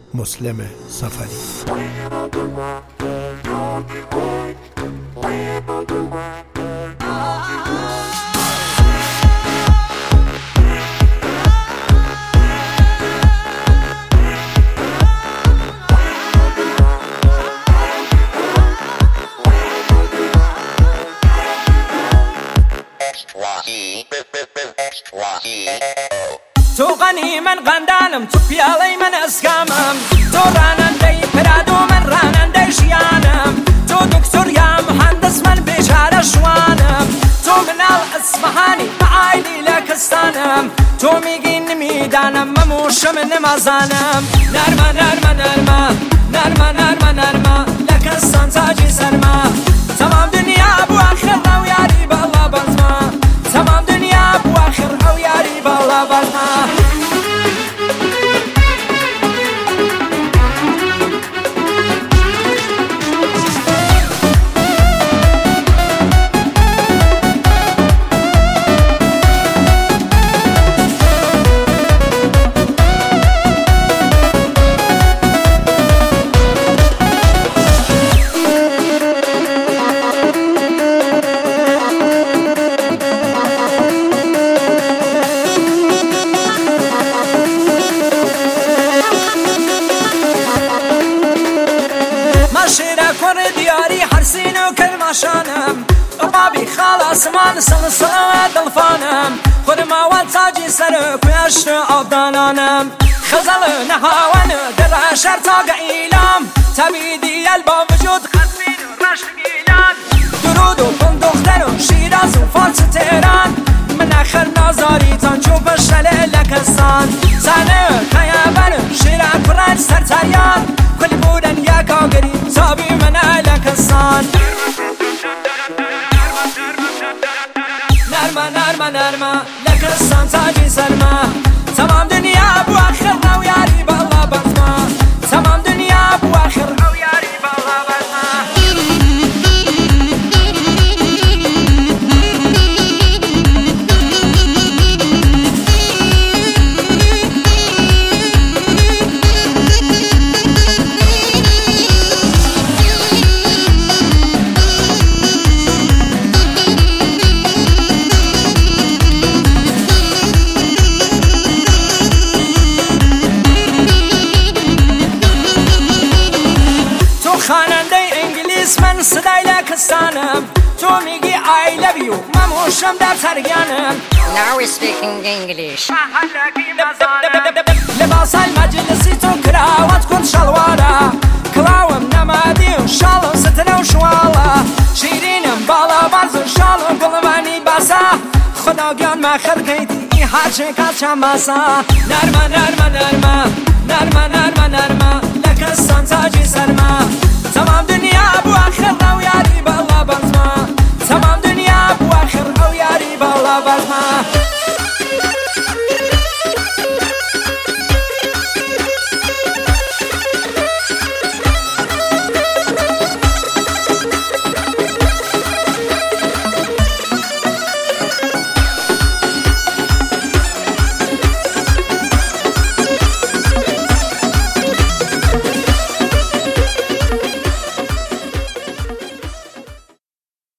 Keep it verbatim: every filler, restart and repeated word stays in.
مسلم سفری. تو غنی من قندانم، تو پیاله من اسکامم، تو راننده پرادو من راننده شیانم، تو دکتر یا مهندس من بیچاره شوانم، تو منال اصفهانی معایلی لکستانم، تو میگی نمیدانم مموشم نمازانم. نرما نرما نرما نرما نرما نرما لکستان تاجی سرما، تمام دنیا بو آخر او یاری بالله بازما، تمام دنیا بو آخر او یاری بالله بازما. کن دیاری حرسین و کرماشانم، بابی خلاص من سلسله دلفانم، خودم اول تاجی سر کویشت آبدانانم، خزل نهاون در شر تاگ ایلام، تبیدی البا وجود خزمین و رشت گیلان، درود و کن دختر و شیراز و فارس تهران، من اخر نازاری تان چوب شله لکستان، زنه خیابر شیرا کرد سرتریان، کل بودن یا کاغری تابی من لکستان. نرما نرما نرما لکستان تاجی سرما، تمام دنیا بو آخر او یاری بالله بازما، تمام دنیا بو آخر او یاری بالله بازما. خواننده انگلیس من صدای لکستانم، تو میگی I love you مموشم در ترگانم. Now we're speaking English. لباسای مجلسی تو کراوات کن شلوارا، کلاوم نمادی و شالو ستنه و شوالا، شیرینم بالا باز و شالو گلوانی باسا، خدا گیان مخر کیتی ای هرچه کچم باسا. نرما نرما نرما نرما نرما نرما لکستان تاجی سرما، تمام دنیا بو آخر او یاری بالله بازما، تمام دنیا بو آخر او یاری بالله بازما.